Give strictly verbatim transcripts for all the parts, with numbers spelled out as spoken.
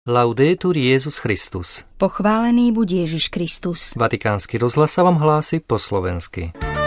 Laudetur Jesus Christus. Pochválený buď Ježiš Kristus. Vatikánsky rozhlas sa vám hlási po slovensky.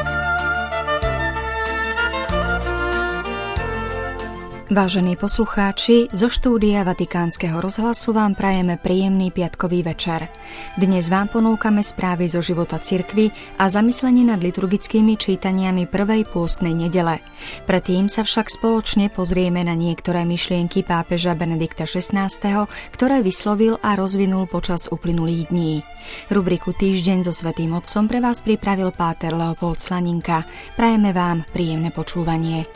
Vážení poslucháči, zo štúdia Vatikánskeho rozhlasu vám prajeme príjemný piatkový večer. Dnes vám ponúkame správy zo života cirkvi a zamyslenie nad liturgickými čítaniami prvej pôstnej nedele. Predtým sa však spoločne pozrieme na niektoré myšlienky pápeža Benedikta šestnásteho, ktoré vyslovil a rozvinul počas uplynulých dní. Rubriku Týždeň so Svätým Otcom pre vás pripravil páter Leopold Slaninka. Prajeme vám príjemné počúvanie.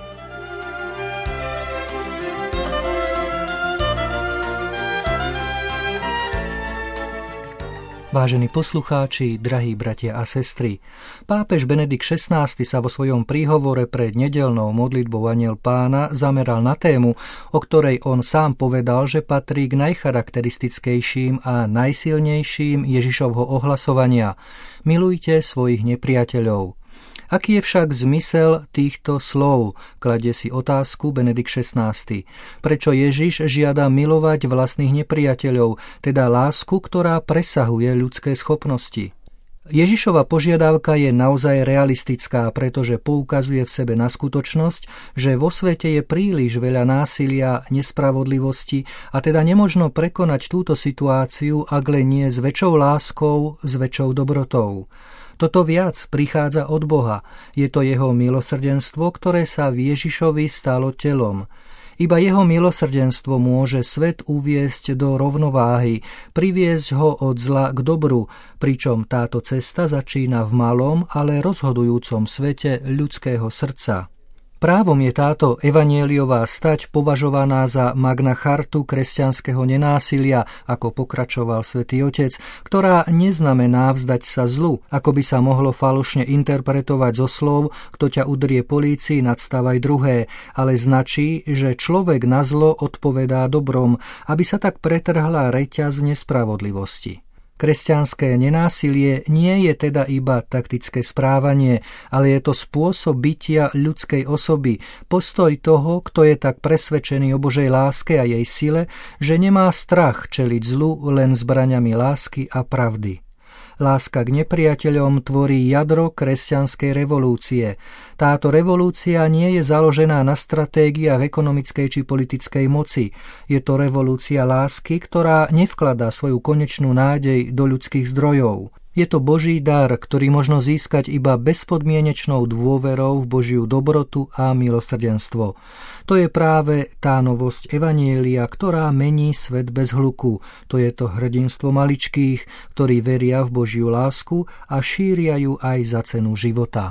Vážení poslucháči, drahí bratia a sestry, pápež Benedikt šestnásty sa vo svojom príhovore pred nedeľnou modlitbou Anjel Pána zameral na tému, o ktorej on sám povedal, že patrí k najcharakteristickejším a najsilnejším Ježišovho ohlasovania: milujte svojich nepriateľov. Aký je však zmysel týchto slov? Kladie si otázku Benedikt šestnásty. Prečo Ježiš žiada milovať vlastných nepriateľov, teda lásku, ktorá presahuje ľudské schopnosti? Ježišova požiadavka je naozaj realistická, pretože poukazuje v sebe na skutočnosť, že vo svete je príliš veľa násilia, nespravodlivosti a teda nemožno prekonať túto situáciu, ak len nie s väčšou láskou, s väčšou dobrotou. Toto viac prichádza od Boha. Je to jeho milosrdenstvo, ktoré sa v Ježišovi stalo telom. Iba jeho milosrdenstvo môže svet uviesť do rovnováhy, priviesť ho od zla k dobru, pričom táto cesta začína v malom, ale rozhodujúcom svete ľudského srdca. Právom je táto evanjeliová stať považovaná za Magna Chartu kresťanského nenásilia, ako pokračoval Svätý Otec, ktorá neznamená vzdať sa zlu, ako by sa mohlo falošne interpretovať zo slov kto ťa udrie polícii, nadstávaj druhé, ale značí, že človek na zlo odpovedá dobrom, aby sa tak pretrhla reťaz nespravodlivosti. Kresťanské nenásilie nie je teda iba taktické správanie, ale je to spôsob bytia ľudskej osoby, postoj toho, kto je tak presvedčený o Božej láske a jej sile, že nemá strach čeliť zlu len zbraňami lásky a pravdy. Láska k nepriateľom tvorí jadro kresťanskej revolúcie. Táto revolúcia nie je založená na stratégiách ekonomickej či politickej moci. Je to revolúcia lásky, ktorá nevkladá svoju konečnú nádej do ľudských zdrojov. Je to Boží dar, ktorý možno získať iba bezpodmienečnou dôverou v Božiu dobrotu a milosrdenstvo. To je práve tá novosť evanjelia, ktorá mení svet bez hluku. To je to hrdinstvo maličkých, ktorí veria v Božiu lásku a šíria ju aj za cenu života.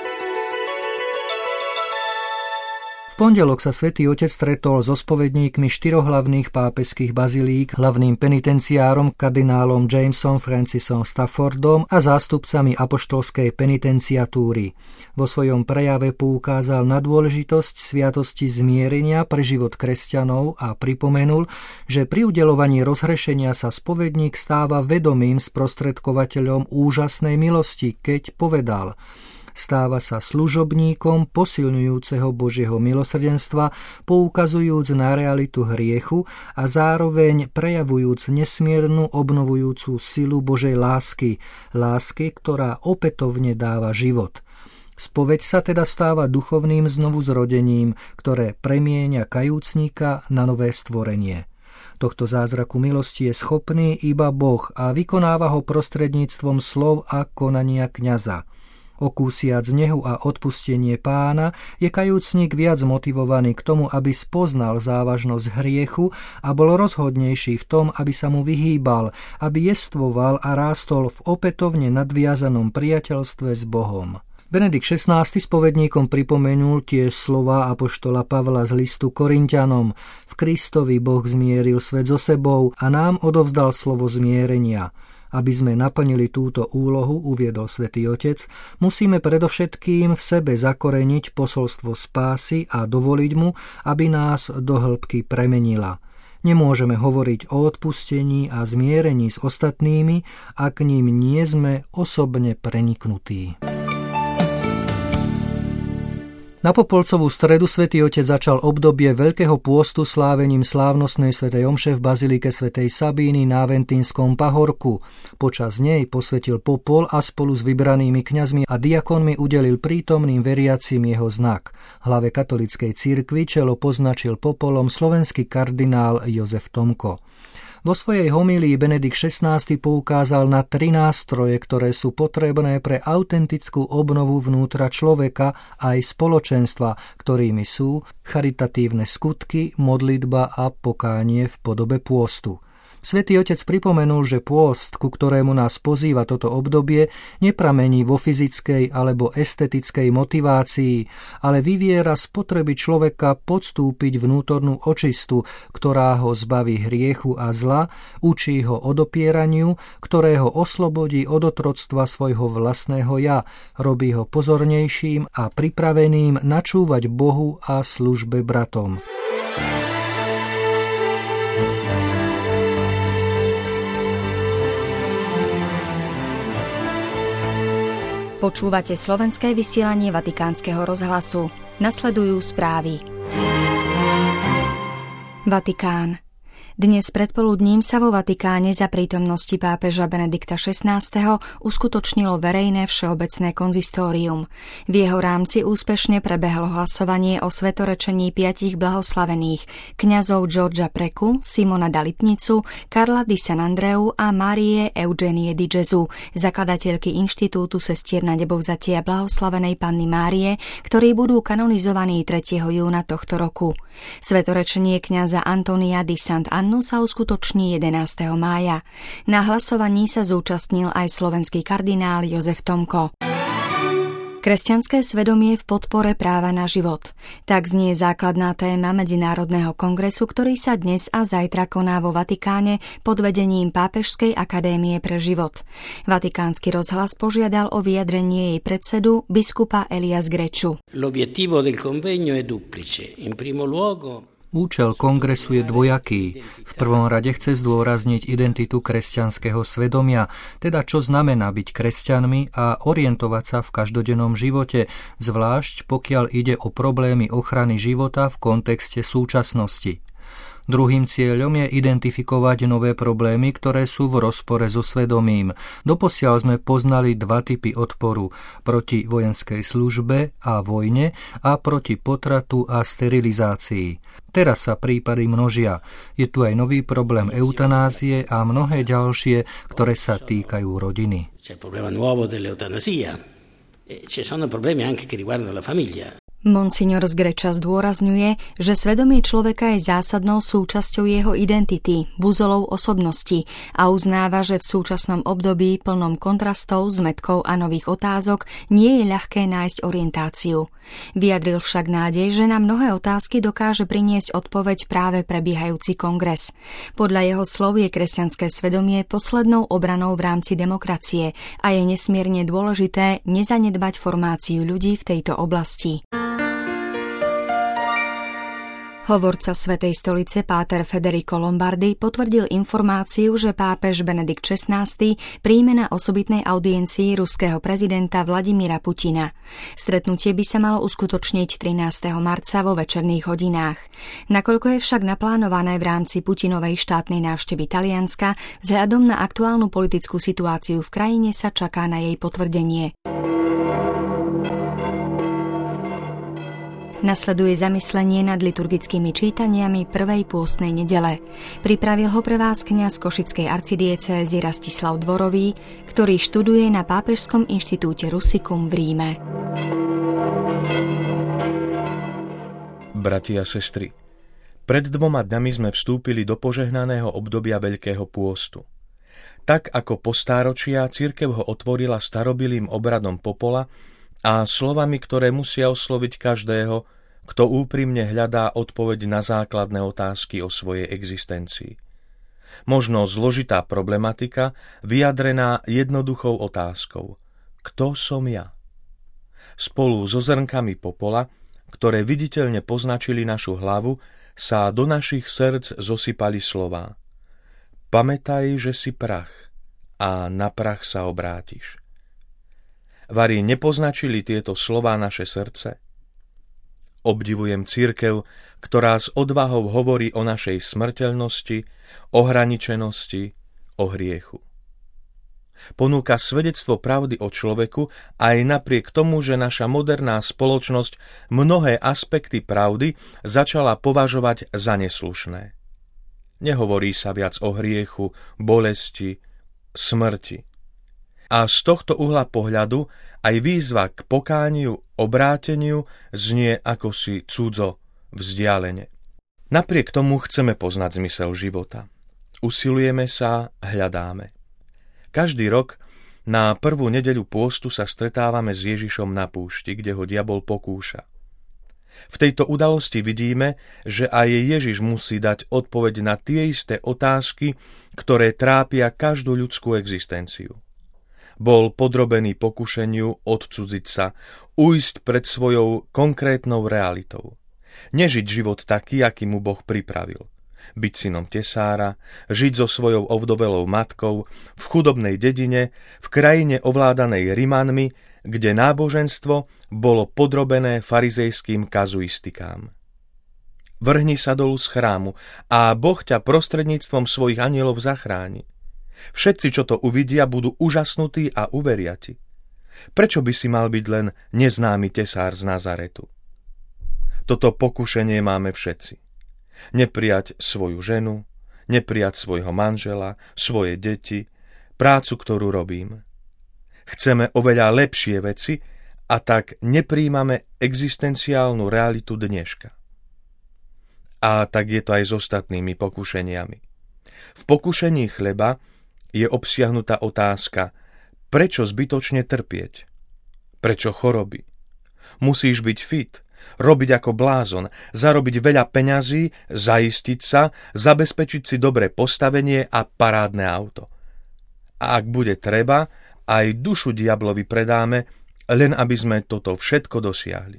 V pondelok sa Svätý Otec stretol so spovedníkmi štyroch hlavných pápežských bazilík, hlavným penitenciárom kardinálom Jamesom Francisom Staffordom a zástupcami apoštolskej penitenciatúry. Vo svojom prejave poukázal na dôležitosť sviatosti zmierenia pre život kresťanov a pripomenul, že pri udeľovaní rozhrešenia sa spovedník stáva vedomým sprostredkovateľom úžasnej milosti, keď povedal: stáva sa služobníkom posilňujúceho Božieho milosrdenstva, poukazujúc na realitu hriechu a zároveň prejavujúc nesmiernu obnovujúcu silu Božej lásky, lásky, ktorá opätovne dáva život. Spoveď sa teda stáva duchovným znovuzrodením, ktoré premieňa kajúcnika na nové stvorenie. Tohto zázraku milosti je schopný iba Boh a vykonáva ho prostredníctvom slov a konania kňaza. Okúsiac nehu a odpustenie Pána, je kajúcnik viac motivovaný k tomu, aby spoznal závažnosť hriechu a bol rozhodnejší v tom, aby sa mu vyhýbal, aby jestvoval a rástol v opätovne nadviazanom priateľstve s Bohom. Benedikt šestnásty spovedníkom pripomenul tie slová apoštola Pavla z listu Korinťanom: v Kristovi Boh zmieril svet so sebou a nám odovzdal slovo zmierenia. Aby sme naplnili túto úlohu, uviedol Svätý Otec, musíme predovšetkým v sebe zakoreniť posolstvo spásy a dovoliť mu, aby nás do hĺbky premenila. Nemôžeme hovoriť o odpustení a zmierení s ostatnými, ak ním nie sme osobne preniknutí. Na Popolcovú stredu Svätý Otec začal obdobie Veľkého pôstu slávením slávnostnej svätej omše v bazilike svätej Sabíny na Aventínskom pahorku. Počas nej posvetil popol a spolu s vybranými kňazmi a diakonmi udelil prítomným veriacim jeho znak. Hlave katolíckej cirkvi čelo poznačil popolom slovenský kardinál Jozef Tomko. Vo svojej homílii Benedikt šestnásty poukázal na tri nástroje, ktoré sú potrebné pre autentickú obnovu vnútra človeka aj spoločenstva, ktorými sú charitatívne skutky, modlitba a pokánie v podobe pôstu. Svätý Otec pripomenul, že pôst, ku ktorému nás pozýva toto obdobie, nepramení vo fyzickej alebo estetickej motivácii, ale vyviera z potreby človeka podstúpiť vnútornú očistu, ktorá ho zbaví hriechu a zla, učí ho odopieraniu, ktoré ho oslobodí od otroctva svojho vlastného ja, robí ho pozornejším a pripraveným načúvať Bohu a službe bratom. Počúvate slovenské vysielanie Vatikánskeho rozhlasu. Nasledujú správy. Vatikán. Dnes predpoludním sa vo Vatikáne za prítomnosti pápeža Benedikta šestnásteho uskutočnilo verejné všeobecné konzistórium. V jeho rámci úspešne prebehlo hlasovanie o svetorečení piatich blahoslavených kňazov Georgia Preku, Simona da Lipnicu, Karla di San Andreu a Márie Eugenie di Gesù, zakladateľky Inštitútu sestier na nebovzatia blahoslavenej Panny Márie, ktorí budú kanonizovaní tretieho júna tohto roku. Svetorečenie kňaza Antonia di Sant'Annu sa uskutoční jedenásteho mája. Na hlasovaní sa zúčastnil aj slovenský kardinál Jozef Tomko. Kresťanské svedomie v podpore práva na život. Tak znie základná téma Medzinárodného kongresu, ktorý sa dnes a zajtra koná vo Vatikáne pod vedením Pápežskej akadémie pre život. Vatikánsky rozhlas požiadal o vyjadrenie jej predsedu biskupa Elias Greču. L'obiettivo del convegno è duplice. In primo luogo Účel kongresu je dvojaký. V prvom rade chce zdôrazniť identitu kresťanského svedomia, teda čo znamená byť kresťanmi a orientovať sa v každodennom živote, zvlášť pokiaľ ide o problémy ochrany života v kontexte súčasnosti. Druhým cieľom je identifikovať nové problémy, ktoré sú v rozpore so svedomím. Doposiaľ sme poznali dva typy odporu: proti vojenskej službe a vojne a proti potratu a sterilizácii. Teraz sa prípady množia. Je tu aj nový problém eutanázie a mnohé ďalšie, ktoré sa týkajú rodiny. C'è il problema nuovo dell'eutanasia. E ci sono problemi anche che riguardano la famiglia. Monsignor z Greča zdôrazňuje, že svedomie človeka je zásadnou súčasťou jeho identity, buzolou osobnosti a uznáva, že v súčasnom období plnom kontrastov, zmätkov a nových otázok nie je ľahké nájsť orientáciu. Vyjadril však nádej, že na mnohé otázky dokáže priniesť odpoveď práve prebiehajúci kongres. Podľa jeho slov je kresťanské svedomie poslednou obranou v rámci demokracie a je nesmierne dôležité nezanedbať formáciu ľudí v tejto oblasti. Hovorca Svätej stolice páter Federico Lombardi potvrdil informáciu, že pápež Benedikt šestnásty príjme na osobitnej audiencii ruského prezidenta Vladimíra Putina. Stretnutie by sa malo uskutočniť trinásteho marca vo večerných hodinách. Nakoľko je však naplánované v rámci Putinovej štátnej návštevy Talianska, vzhľadom na aktuálnu politickú situáciu v krajine sa čaká na jej potvrdenie. Nasleduje zamyslenie nad liturgickými čítaniami prvej pôstnej nedele. Pripravil ho pre vás kňaz košickej arcidiecézy Rastislav Dvorový, ktorý študuje na Pápežskom inštitúte Rusicum v Ríme. Bratia a sestry, pred dvoma dňami sme vstúpili do požehnaného obdobia Veľkého pôstu. Tak ako po stáročia cirkev ho otvorila starobilým obradom popola a slovami, ktoré musia osloviť každého, kto úprimne hľadá odpoveď na základné otázky o svojej existencii. Možno zložitá problematika, vyjadrená jednoduchou otázkou: kto som ja? Spolu so zrnkami popola, ktoré viditeľne poznačili našu hlavu, sa do našich srdc zosypali slová: pamätaj, že si prach a na prach sa obrátiš. Vari nepoznačili tieto slová naše srdce? Obdivujem cirkev, ktorá s odvahou hovorí o našej smrteľnosti, ohraničenosti, o hriechu. Ponúka svedectvo pravdy o človeku aj napriek tomu, že naša moderná spoločnosť mnohé aspekty pravdy začala považovať za neslušné. Nehovorí sa viac o hriechu, bolesti, smrti. A z tohto uhla pohľadu aj výzva k pokániu, obráteniu znie ako si cudzo, vzdialene. Napriek tomu chceme poznať zmysel života. Usilujeme sa, hľadáme. Každý rok na prvú nedeľu pôstu sa stretávame s Ježišom na púšti, kde ho diabol pokúša. V tejto udalosti vidíme, že aj Ježiš musí dať odpoveď na tie isté otázky, ktoré trápia každú ľudskú existenciu. Bol podrobený pokušeniu odcudziť sa, ujsť pred svojou konkrétnou realitou. Nežiť život taký, aký mu Boh pripravil. Byť synom tesára, žiť so svojou ovdovelou matkou, v chudobnej dedine, v krajine ovládanej Rimanmi, kde náboženstvo bolo podrobené farizejským kazuistikám. Vrhni sa dolu z chrámu a Boh ťa prostredníctvom svojich anjelov zachráni. Všetci, čo to uvidia, budú úžasnutí a uveria ti. Prečo by si mal byť len neznámy tesár z Nazaretu? Toto pokušenie máme všetci. Neprijať svoju ženu, neprijať svojho manžela, svoje deti, prácu, ktorú robím. Chceme oveľa lepšie veci a tak nepríjmame existenciálnu realitu dneška. A tak je to aj s ostatnými pokušeniami. V pokušení chleba je obsiahnutá otázka, prečo zbytočne trpieť? Prečo choroby? Musíš byť fit, robiť ako blázon, zarobiť veľa peňazí, zaistiť sa, zabezpečiť si dobré postavenie a parádne auto. A ak bude treba, aj dušu diablovi predáme, len aby sme toto všetko dosiahli.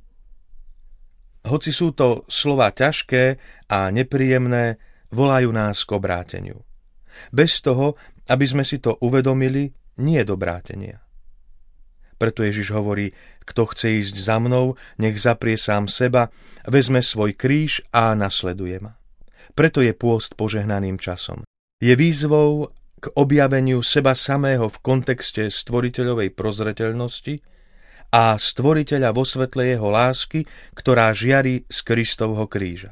Hoci sú to slová ťažké a nepríjemné, volajú nás k obráteniu. Bez toho, aby sme si to uvedomili, nie je do brátenia. Preto Ježiš hovorí, kto chce ísť za mnou, nech zaprie sám seba, vezme svoj kríž a nasleduje ma. Preto je pôst požehnaným časom. Je výzvou k objaveniu seba samého v kontexte stvoriteľovej prozreteľnosti a stvoriteľa vo svetle jeho lásky, ktorá žiari z Kristovho kríža.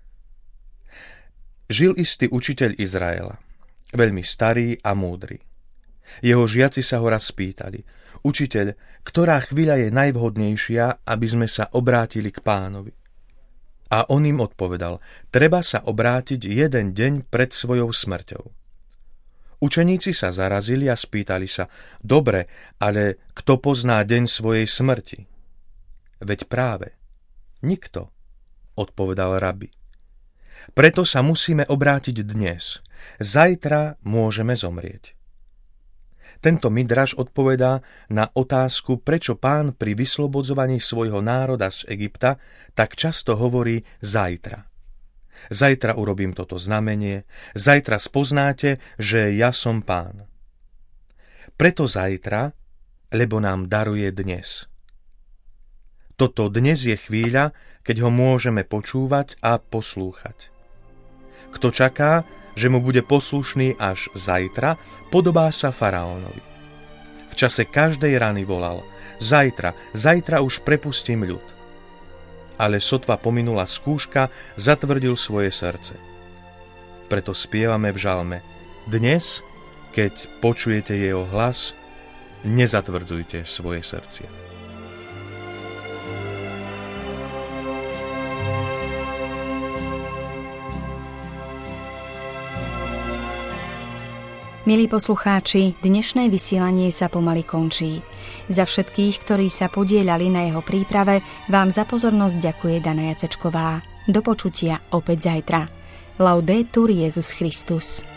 Žil istý učiteľ Izraela, veľmi starý a múdry. Jeho žiaci sa ho raz spýtali: Učiteľ, ktorá chvíľa je najvhodnejšia, aby sme sa obrátili k Pánovi? A on im odpovedal: treba sa obrátiť jeden deň pred svojou smrťou. Učeníci sa zarazili a spýtali sa: dobre, ale kto pozná deň svojej smrti? Veď práve nikto, odpovedal rabi. Preto sa musíme obrátiť dnes. Zajtra môžeme zomrieť. Tento midraš odpovedá na otázku, prečo Pán pri vyslobodzovaní svojho národa z Egypta tak často hovorí zajtra. Zajtra urobím toto znamenie, zajtra spoznáte, že ja som Pán. Preto zajtra, lebo nám daruje dnes. Toto dnes je chvíľa, keď ho môžeme počúvať a poslúchať. Kto čaká, že mu bude poslušný až zajtra, podobá sa faraónovi. V čase každej rany volal: zajtra, zajtra už prepustím ľud. Ale sotva pominula skúška, zatvrdil svoje srdce. Preto spievame v žalme: dnes, keď počujete jeho hlas, nezatvrdzujte svoje srdcia. Milí poslucháči, dnešné vysielanie sa pomaly končí. Za všetkých, ktorí sa podieľali na jeho príprave, vám za pozornosť ďakuje Dana Jacečková. Do počutia opäť zajtra. Laudetur Jesus Christus.